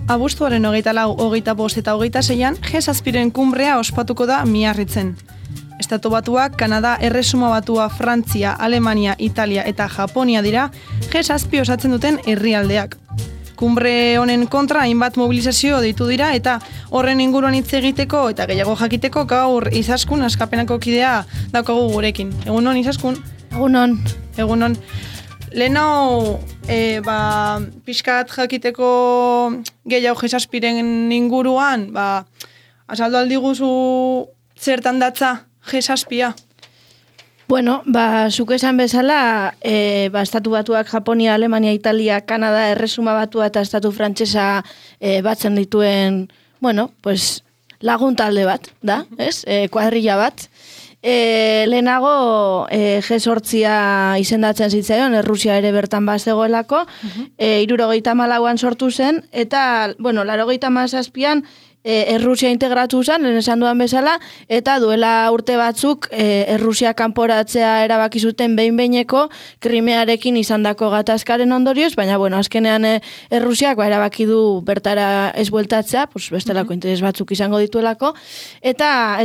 Abuztuaren 24, 25 eta 26an G7 kunbrea ospatuko da Miarritzen. Estatu Batuak, Kanada, Erresuma Batua, Frantzia, Alemania, Italia eta Japonia dira G7 osatzen duten herrialdeak. Kunbre honen kontra hainbat mobilizazio deitu dira eta horren inguruan hitz egiteko eta gehiago jakiteko gaur Izaskun Askapenako kidea daukagu gurekin. Egunon, Izaskun? Egunon. Lehenau, pixkat jakiteko gehiago G7-ren inguruan, azaldu aldiguzu zertan datza G7? Bueno, zuk esan bezala, Estatu Batuak, Japonia, Alemania, Italia, Kanada, Erresuma Batua eta Estatu Frantsesa batzen dituen, lagun talde bat, da, ez? Kuadrilla bat. Lehenago G8 izendatzen zitzaion, Errusia ere bertan bazegoelako, 74an sortu zen, eta, 87an Errusia integratu zen, lehen esan duan bezala, eta duela urte batzuk Errusia kanporatzea erabaki zuten behin-behineko Krimearekin izandako gatazkaren ondorioz, baina, azkenean Errusiak erabaki du bertara ez bueltatzea, bestelako interes batzuk izango dituelako, eta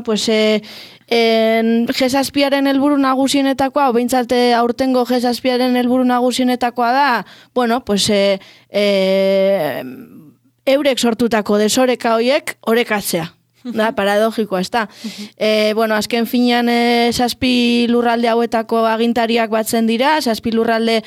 G7-aren helburu nagusienetakoa, o behintzat aurtengo G7-aren helburu nagusienetakoa da, eurek sortutako desoreka horiek orekatzea. Da, paradogikoa, ez da. Azken finean 7 lurralde hauetako agintariak batzen dira, 7 lurralde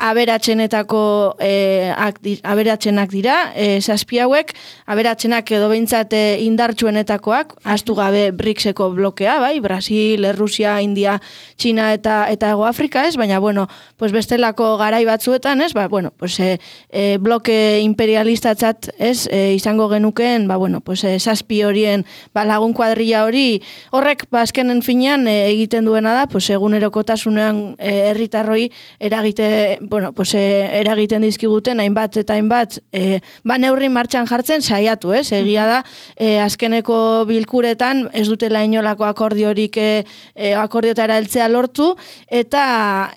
aberatsenak dira, 7 hauek, aberatsenak edo behintzat indartsuenetakoak, ahaztu gabe BRICS-eko blokea, bai, Brasil, Errusia, India, Txina eta Hego Afrika, ez, baina, bestelako garai batzuetan, ez, bloke imperialistatzat, ez, izango genukeen, 7 horien lagun kuadrilla hori, horrek azkenen finean egiten duena da, egunerokotasunean herritarroi eragiten dizkiguten hainbat eta hainbat neurri martxan jartzen saiatu, ez? Egia da, azkeneko bilkuretan ez dutela inolako akordiotara heltzea lortu, eta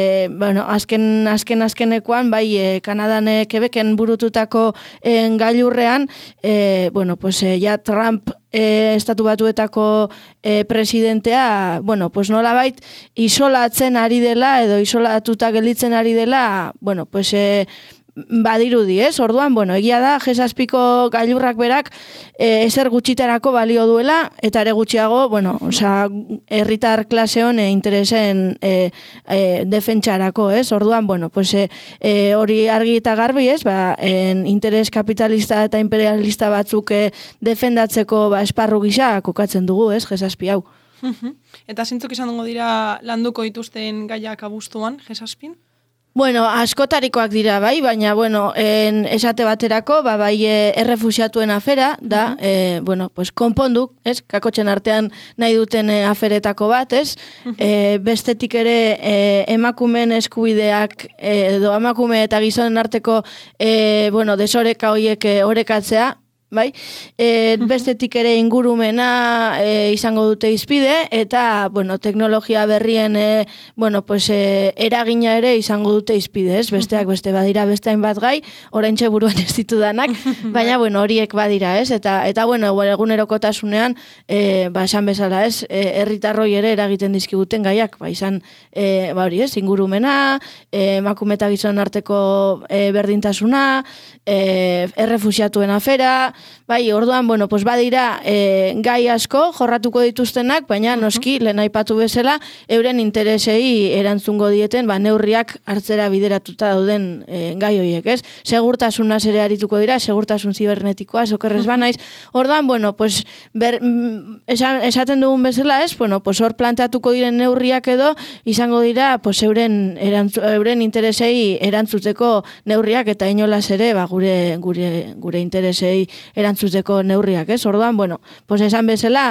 azkenekoan, Kanadan Quebecen burututako gailurrean, ja Trump Estatu Batuetako presidentea, nolabait isolatzen ari dela edo isolatuta gelditzen ari dela, badirudi, ez? Orduan, egia da, G7ko gailurrak berak ezer gutxitarako balio duela, eta ere gutxiago, herritar klase hon interesen defentsarako, ez? Orduan, hori argi eta garbi, ez? Interes kapitalista eta imperialista batzuk defendatzeko esparru gisa kokatzen dugu, ez? G7 hau. Eta zintzuk izan dugu dira landuko dituzten gaiak abuztuan, G7? Askotarikoak dira, bai, baina, esate baterako, errefusiatuen afera, da, konpondu, ez, kakotxen artean nahi duten aferetako bat, ez, bestetik ere emakumeen eskubideak, edo emakume eta gizonen arteko, desoreka horiek orekatzea, bai, bestetik ere ingurumena izango dute izpide, eta, teknologia berrien, eragina ere izango dute izpide, ez? Besteak beste badira beste hainbat gai, oraintxe buruan ez ditudanak, baina, horiek badira, ez? Eta egunerokotasunean, esan bezala, ez? Herritarroi ere eragiten dizkiguten gaiak, izan, hori, ez? Ingurumena, emakume eta gizon arteko berdintasuna, errefusiatuen afera, orduan, badira gai asko jorratuko dituztenak, baina noski, lehen aipatu bezala, euren interesei erantzungo dieten, neurriak hartzera bideratuta dauden gai horiek, ez? Segurtasunaz ere arituko dira, segurtasun zibernetikoa, okerrez banaiz. Orduan, esaten dugun bezala, ez? Hor planteatuko diren neurriak edo, izango dira, euren interesei erantzuteko neurriak, eta inolaz ere, gure interesei erantzuteko neurriak, ez? Orduan, esan bezala,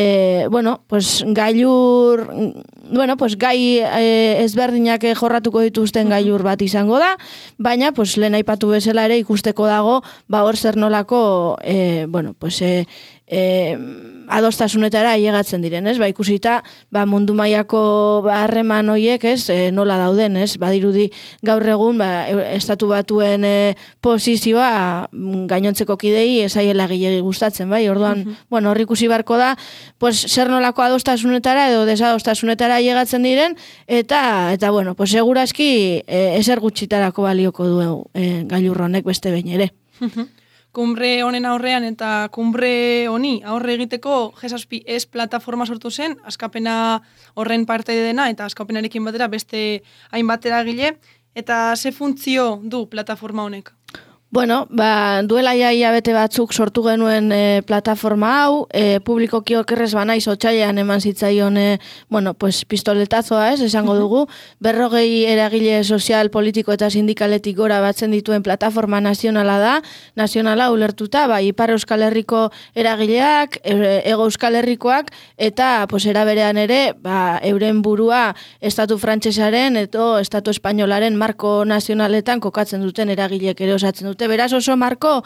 gai ezberdinak jorratuko dituzten gailur bat izango da, baina, lehen aipatu bezala ere ikusteko dago, hor zer nolako, adostasunetara ailegatzen diren, ez? Ba, ikusita, mundu mailako harreman horiek, ez? Nola dauden, ez? Badirudi gaur egun, estatu batuen posizioa gainontzeko kidei esaiela gehiagi gustatzen, bai? Orduan, hor ikusi barko da, pues, zer nolako adostasunetara edo desadostasunetara ailegatzen diren, eta segurazki ezer gutxitarako balioko du gailur honek beste behin ere. Kumbre honen aurrean eta kumbre honi aurre egiteko G7 plataforma sortu zen, askapena horren parte dena eta askapenarekin batera beste hainbat eragile, eta ze funtzio du plataforma honek? Bueno, duela hilabete batzuk sortu genuen plataforma hau, publikoki okerrez banaiz otsailean eman zitzaion, pistoletazoa, esango dugu, 40 eragile sozial, politiko eta sindikaletik gora batzen dituen plataforma nazionala da, nazionala ulertuta, Ipar Euskal Herriko eragileak, Hego Euskal Herrikoak, eta era berean ere, euren burua estatu frantsesaren eta estatu espainolaren marko nazionaletan kokatzen duten eragileek ere osatzen dute. Beraz oso marko,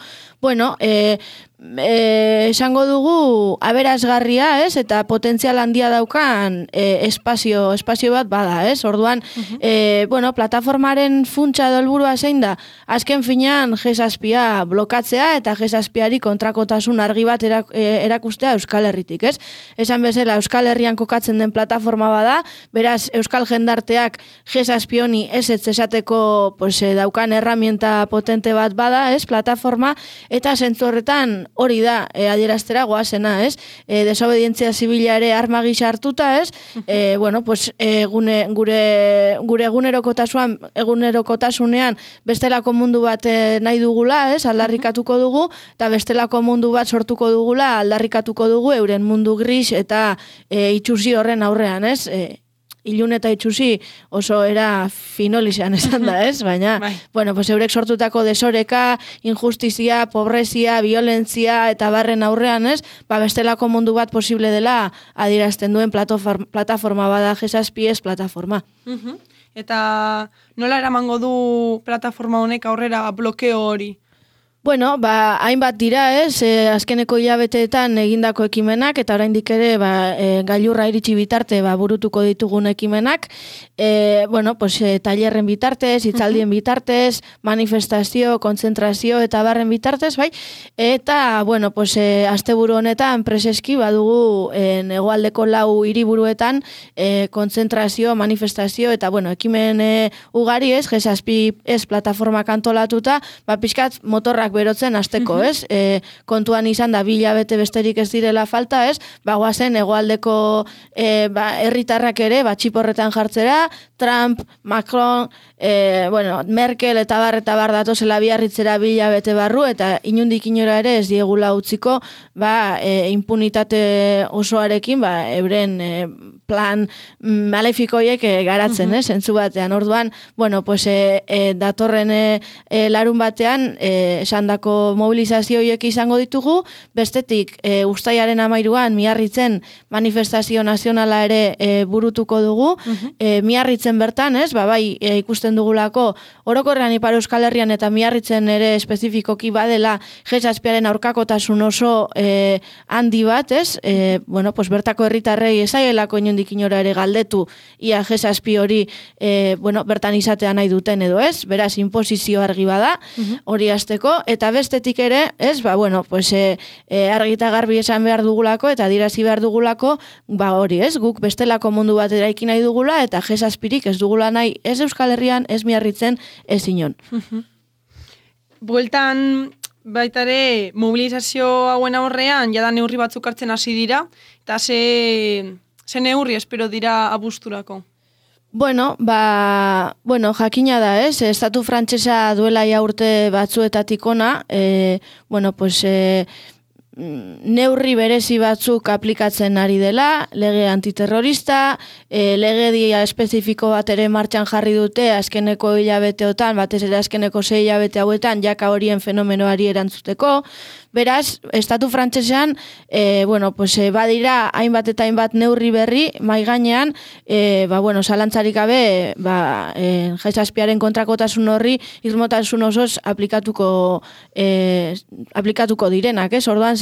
esango dugu aberasgarria, ez? Eta potentzial handia daukan espazio bat bada, ez? Orduan, plataformaren funtsa edo helburua zein da, azken finean G7 blokatzea eta G7ari kontrakotasun argi bat erakustea Euskal Herritik, ez? Esan bezala Euskal Herrian kokatzen den plataforma bada, beraz Euskal jendarteak G7 honi ez esateko daukan herramienta potente bat bada, ez? Plataforma, eta zentzu horretan hori da adieraztera goazena, ez? Desobedientzia zibila ere arma gisa hartuta, ez? Gure egunerokotasunean bestelako mundu bat nahi dugula, ez? Aldarrikatuko dugu, eta bestelako mundu bat sortuko dugula, aldarrikatuko dugu euren mundu gris eta itxusi horren aurrean, ez? Ilun eta itxusi oso era finolizean esan da, ez? Baina, eurek sortutako desoreka, injustizia, pobrezia, violentzia eta barren aurrean, ez? Bestelako mundu bat posible dela adierazten duen plataforma bada G7 plataforma. Eta nola eramango du plataforma honek aurrera blokeo hori? Hainbat dira, ez, azkeneko hilabeteetan egindako ekimenak, eta oraindik ere, gailurra iritsi bitarte, burutuko ditugun ekimenak, tailerren bitartez, hitzaldien bitartez, manifestazio, kontzentrazio, eta barren bitartez, bai, eta, asteburu honetan, preseski, badugu, hegoaldeko 4 hiriburuetan, kontzentrazio, manifestazio, eta, ekimen ugari, ez, G7 plataformak antolatuta, pixkat motorrak berotzen hasteko, ez? Kontuan izan da 2 hilabete besterik ez direla falta, ez? Goazen hegoaldeko herritarrak ere txiporretan jartzera, Trump, Macron, Merkel eta bar datozela biarritzera 2 hilabete barru, eta inundik inora ere ez diegula utziko, impunitate osoarekin, euren plan malefikoiek garatzen, ez? Zentzu batean. Orduan, datorren larun batean, esandako mobilizazioiek izango ditugu, bestetik uztailaren 13an Miarritzen manifestazio nazionala ere burutuko dugu, Miarritzen bertan, ez? Ikusten dugulako orokorrean Ipar Euskal Herrian eta Miarritzen ere espezifikoki badela G7aren aurkakotasun oso handi bat, ez? Bertako herritarrei ezaielako inondik inora ere galdetu ia G7 hori bertan izatea nahi duten edo ez, beraz inposizio argi bada, hori hasteko, eta bestetik ere, ez, argi eta garbi esan behar dugulako eta dirazi behar dugulako, hori, ez, guk bestelako mundu bat eraiki nahi dugula eta G7rik ez dugula nahi ez Euskal Herrian, ez Miarritzen, ez inon. Bueltan baitare mobilizazio hauen aurrean jada neurri batzuk hartzen hasi dira, eta ze neurri espero dira abuzturako? Jakina da, ez? Estatu frantsesa duela urte batzuetatik ona, neurri berezi batzuk aplikatzen ari dela, lege antiterrorista, lege dia espezifiko bat ere martxan jarri dute azkeneko hilabeteotan, batez ere azkeneko 6 hilabete hauetan, jaka horien fenomenoari erantzuteko. Beraz, estatu frantsesean, badira hainbat eta hainbat neurri berri, mai gainean, zalantzarik gabe, G7aren kontrakotasun horri irmotasun osoz aplikatuko direnak, ez? Orduan,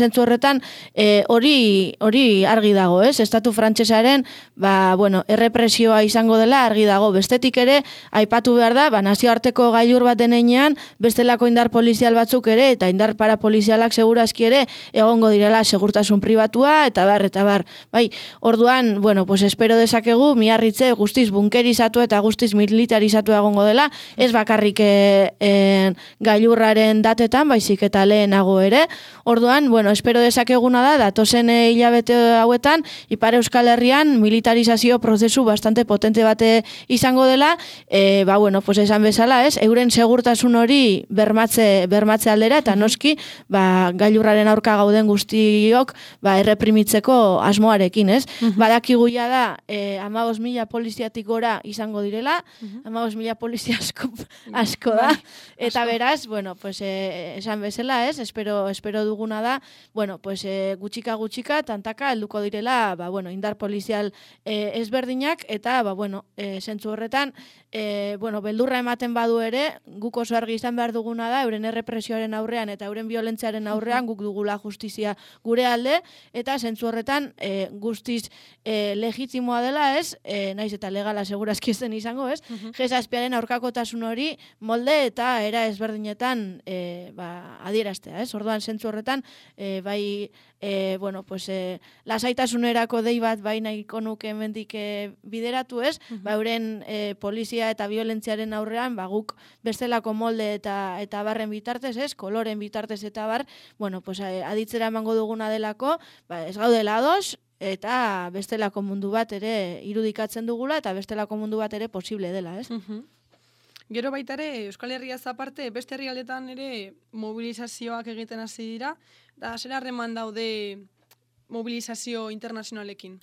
zentzu horretan hori argi dago, ez? Estatu frantsesaren errepresioa izango dela argi dago. Bestetik ere aipatu behar da, nazioarteko gailur bat denean bestelako indar polizial batzuk ere eta indar parapolizialak segurazki ere egongo direla segurtasun pribatua eta bar. Bai, orduan, espero dezakegu Miarritze guztiz bunkerizatu eta guztiz militarizatu egongo dela, ez bakarrik gailurraren datetan, baizik eta lehenago ere. Orduan, espero dezakeguna da, datozen hilabete hauetan, Ipar Euskal Herrian militarizazio prozesu bastante potente bate izango dela, esan bezala, ez, euren segurtasun hori bermatze aldera, eta noski, gailurraren aurka gauden guztiok, erreprimitzeko asmoarekin, ez? Badakigu ja da, 15.000 poliziatik gora izango direla, 15.000 polizia asko da, eta beraz, esan bezala, ez, espero duguna da, gutxika, tantaka, helduko direla, indar polizial ezberdinak, eta, zentzu horretan, beldurra ematen badu ere, guk oso argi izan behar duguna da, euren errepresioaren aurrean eta euren violentziaren aurrean guk dugula justizia gure alde, eta zentzu horretan guztiz legitimoa dela, ez, naiz eta legala segurazki ez den izango, ez, G7aren aurkakotasun hori molde eta era ezberdinetan adieraztea, ez, orduan zentzu horretan, lasaitasunerako dei bat nahiko nuke hemendik bideratu, ez, euren polizia eta violentziaren aurrean, guk bestelako molde eta barren bitartez, ez, koloren bitartez eta bar, aditzera emango duguna delako, ez gaudela ados, eta bestelako mundu bat ere irudikatzen dugula, eta bestelako mundu bat ere posible dela, ez? Gero baita ere, Euskal Herriaz aparte, beste herrialdetan ere mobilizazioak egiten hasi dira, da zer harreman daude mobilizazio internazionalekin?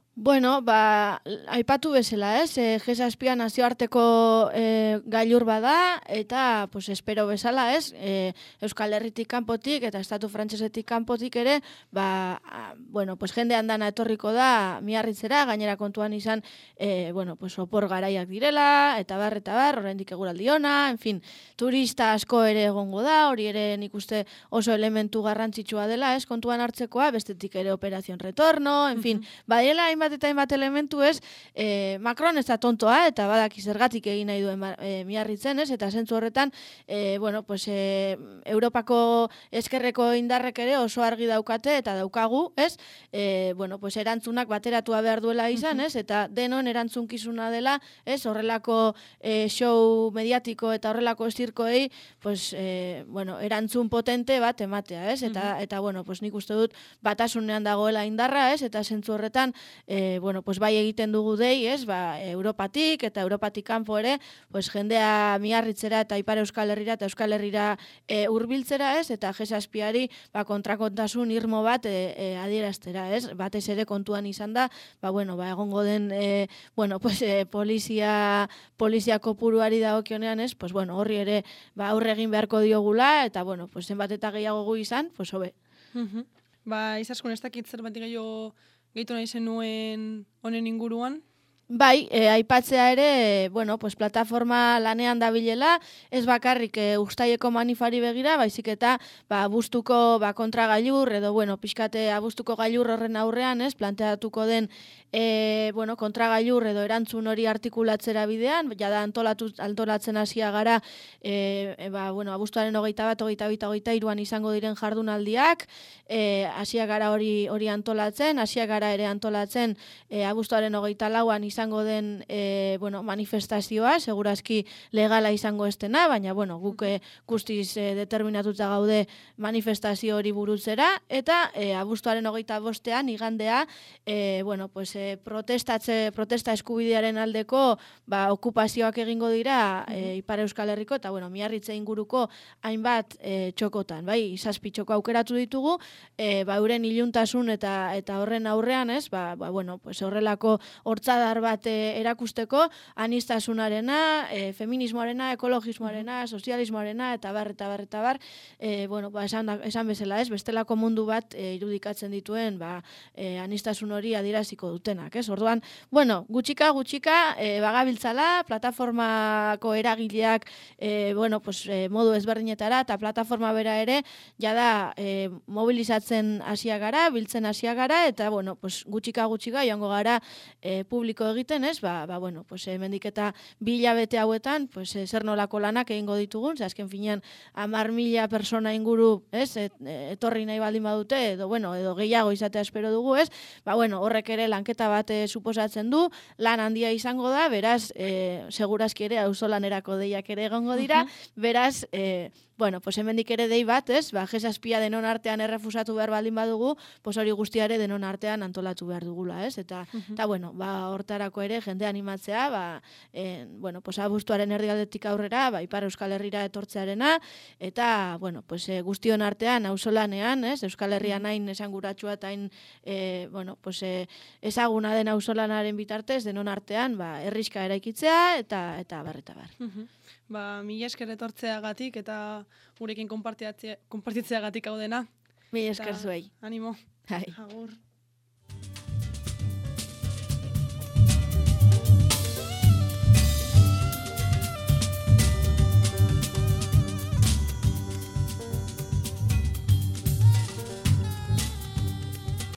Aipatu bezala, ez? G7 nazioarteko gailur bada, eta espero bezala, ez? Euskal Herritik kanpotik eta Estatu Frantsesetik kanpotik ere, jende andana etorriko da Miarritzera, gainera kontuan izan, opor garaiak direla, eta bar, oraindik eguraldi ona, en fin, turista asko ere egongo da, hori ere nik uste oso elementu garrantzitsua dela, ez? Kontuan hartzekoa, bestetik ere operazion retorno, en fin, badiela hainbat elementu, ez, Macron ez da tontoa, eta badaki zergatik egin nahi duen Miarritzen, ez, eta zentzu horretan, Europako eskerreko indarrek ere oso argi daukate, eta daukagu, ez, erantzunak bateratua behar duela izan, ez, eta denon erantzunkizuna dela, ez, horrelako show mediatiko eta horrelako zirkoei, erantzun potente bat ematea, ez, eta nik uste dut batasunean dagoela indarra, ez, eta zentzu horretan, bai egiten dugu dei, ez, Europatik eta Europatik kanpo ere, jendea Miarritzera eta Ipar Euskal Herrira eta Euskal Herrira hurbiltzera, ez, eta G7ari kontrakontasun irmo bat adieraztera, ez, batez ere kontuan izan da, egongo den polizia kopuruari dagokionean, ez, horri ere aurre egin beharko diogula, eta zenbat eta gehiago gu izan, hobe. Izaskun ez dakit zer bat gehitu nahi zenuen honen inguruan? Bai, aipatzea ere, plataforma lanean dabilela, ez bakarrik ustaileko manifari begira, baizik eta abuztuko kontragailur, edo, pixkate abuztuko gailur horren aurrean, ez, planteatuko den kontragailur edo erantzun hori artikulatzera bidean, jada antolatzen hasia gara, abuztuaren 21, 22, 23 izango diren jardunaldiak, hasia gara hori antolatzen, hasia gara ere antolatzen abuztuaren 24an izango den manifestazioa, segurazki legala izango estena, baina guk guztiz determinatuta gaude manifestazio hori burutzera, eta abuztuaren 25an igandea, protesta eskubidearen aldeko okupazioak egingo dira Ipar Euskal Herriko, eta Miarritze inguruko hainbat txokotan, 7 txoko aukeratu ditugu, euren iluntasun eta horren aurrean, ez, horrelako hortzadar bat erakusteko, anistasunarena, feminismoarena, ekologismoarena, sozialismoarena, eta bar, bueno, esan bezala ez, bestelako mundu bat irudikatzen dituen, anistasun hori adieraziko dutenak, ez? Orduan, bueno, gutxika, bagabiltzala, plataformako eragileak, bueno, pues, modu ezberdinetara, eta plataforma bera ere, jada mobilizatzen hasia gara, biltzen hasia gara, eta, bueno, pues, gutxika, joango gara publiko egiten, ez? Bueno, pues, hemendik eta 2 hilabete hauetan, pues, zer nolako lanak egingo ditugun, azken finean 10.000 persona inguru, ez? Etorri nahi baldin badute, edo gehiago izatea espero dugu, ez? Bueno, horrek ere lanketa bat suposatzen du, lan handia izango da, beraz, segurazki ere auzolanerako deiak ere egongo dira, beraz, bueno, pues hemendik ere dei bat, ez? G7 denon artean errefusatu behar baldin badugu, pues hori guztiare denon artean antolatu behar dugula, ez? Eta bueno, hortarako ere jende animatzea, bueno, pues abuztuaren erdialdetik aurrera, Ipar Euskal Herrira etortzearena, eta, bueno, pues guztion artean auzolanean, ez? Euskal Herrian hain esanguratsua eta hain, bueno, pues ezaguna den auzolanaren bitartez, denon artean, herriska eraikitzea, eta bar. Mila esker etortzeagatik eta gurekin konpartitzeagatik hau dena. Mila esker zuei. Animo. Agur.